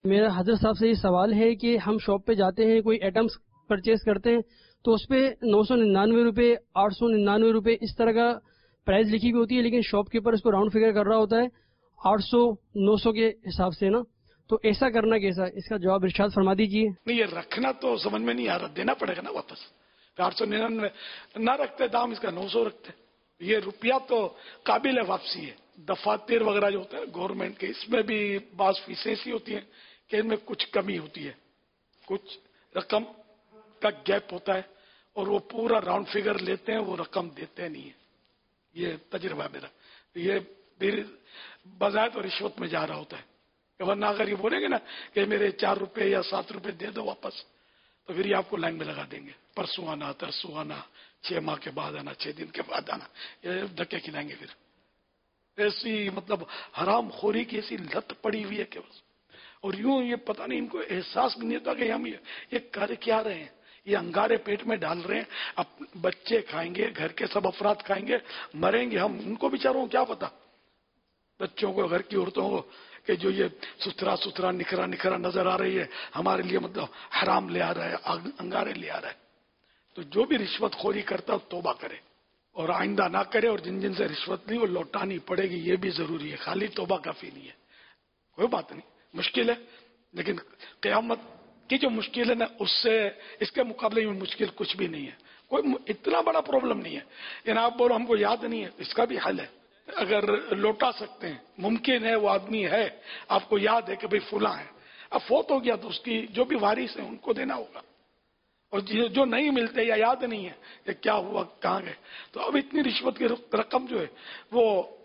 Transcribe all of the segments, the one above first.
میرا حضرت صاحب سے یہ سوال ہے کہ ہم شاپ پہ جاتے ہیں، کوئی ایٹمس پرچیز کرتے ہیں تو اس پہ 999 روپے، 899 روپے اس طرح کا پرائز لکھی ہوئی ہوتی ہے، لیکن شاپ کیپر اس کو راؤنڈ فگر کر رہا ہوتا ہے 800 900 کے حساب سے نا، تو ایسا کرنا کیسا؟ اس کا جواب ارشاد فرما دیجیے۔ نہیں، یہ رکھنا تو سمجھ میں نہیں آ رہا، دینا پڑے گا نا واپس۔ 899 نہ رکھتے دام، اس کا 900 رکھتے۔ یہ روپیہ تو قابل واپسی ہے۔ دفاتر وغیرہ جو ہوتا ہے گورنمنٹ کے، اس میں بھی بعض فیسیں ایسی ہوتی ہیں کہ ان میں کچھ کمی ہوتی ہے، کچھ رقم کا گیپ ہوتا ہے اور وہ پورا راؤنڈ فگر لیتے ہیں، وہ رقم دیتے نہیں ہیں۔ یہ تجربہ ہے میرا۔ یہ پھر بظاہر تو رشوت میں جا رہا ہوتا ہے، ورنہ اگر یہ بولیں گے نا کہ میرے 4 روپے یا 7 روپے دے دو واپس، تو پھر یہ آپ کو لائن میں لگا دیں گے، پرسوں آنا، ترسوں آنا، 6 ماہ کے بعد آنا، 6 دن کے بعد آنا، یہ دھکے کھلائیں گے۔ پھر ایسی مطلب حرام خوری کی ایسی لت پڑی ہوئی ہے کہ بس، اور یوں یہ پتہ نہیں ان کو احساس بھی نہیں ہوتا کہ ہم یہ کر کیا رہے ہیں، یہ انگارے پیٹ میں ڈال رہے ہیں، اب بچے کھائیں گے، گھر کے سب افراد کھائیں گے، مریں گے ہم، ان کو بیچاروں کو کیا پتا، بچوں کو، گھر کی عورتوں کو، کہ جو یہ ستھرا نکھرا نظر آ رہی ہے، ہمارے لیے مطلب حرام لے آ رہا ہے، انگارے لے آ رہا ہے۔ تو جو بھی رشوت خوری کرتا ہے توبہ کرے اور آئندہ نہ کرے، اور جن سے رشوت لی وہ لوٹانی پڑے گی، یہ بھی ضروری ہے، خالی توبہ کافی نہیں ہے۔ کوئی بات نہیں، مشکل ہے، لیکن قیامت کی جو مشکل ہے نا، اس کے مقابلے میں مشکل کچھ بھی نہیں ہے، کوئی اتنا بڑا پرابلم نہیں ہے۔ یعنی آپ بولو ہم کو یاد نہیں ہے، اس کا بھی حل ہے، اگر لوٹا سکتے ہیں، ممکن ہے، وہ آدمی ہے، آپ کو یاد ہے کہ بھئی فلاں ہے، اب فوت ہو گیا تو اس کی جو بھی وارث ہیں ان کو دینا ہوگا، اور جو نہیں ملتے یا یاد نہیں ہے کہ کیا ہوا، کہاں گئے، تو اب اتنی رشوت کی رقم جو ہے وہ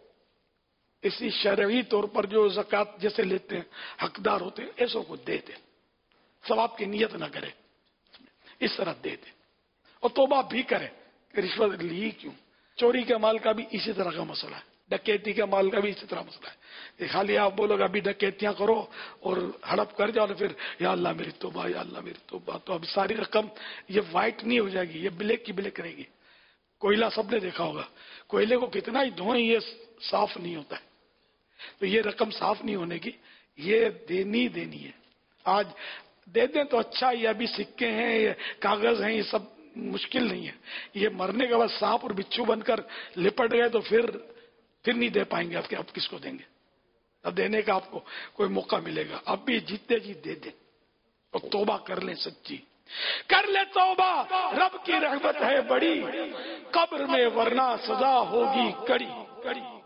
اسی شرعی طور پر جو زکوٰۃ جیسے لیتے ہیں، حقدار ہوتے ہیں، ایسوں کو دے دیں، ثواب کی نیت نہ کرے، اس طرح دے دیں، اور توبہ بھی کرے کہ رشوت لی کیوں۔ چوری کے مال کا بھی اسی طرح کا مسئلہ ہے، ڈکیتی کے مال کا بھی اسی طرح مسئلہ ہے۔ خالی آپ بولو گے ابھی ڈکیتیاں کرو اور ہڑپ کر جاؤ، پھر یا اللہ میری توبہ، یا اللہ میری توبہ، تو اب ساری رقم یہ وائٹ نہیں ہو جائے گی، یہ بلیک کی بلیک رہے گی۔ کوئلہ سب نے دیکھا ہوگا، کوئلے کو کتنا ہی دھوئیں یہ صاف نہیں ہوتا ہے، تو یہ رقم صاف نہیں ہونے کی، یہ دینی ہے۔ آج دے دیں تو اچھا، یہ ابھی سکے ہیں، یہ کاغذ ہیں، یہ سب مشکل نہیں ہے، یہ مرنے کے بعد سانپ اور بچھو بن کر لپٹ گئے تو پھر نہیں دے پائیں گے، اب کس کو دیں گے؟ اب دینے کا آپ کو کوئی موقع ملے گا، اب بھی جیتے جی دے دیں اور توبہ کر لیں، سچی کر لے توبہ، رب کی رحمت ہے بڑی، قبر میں ورنہ سزا ہوگی کڑی۔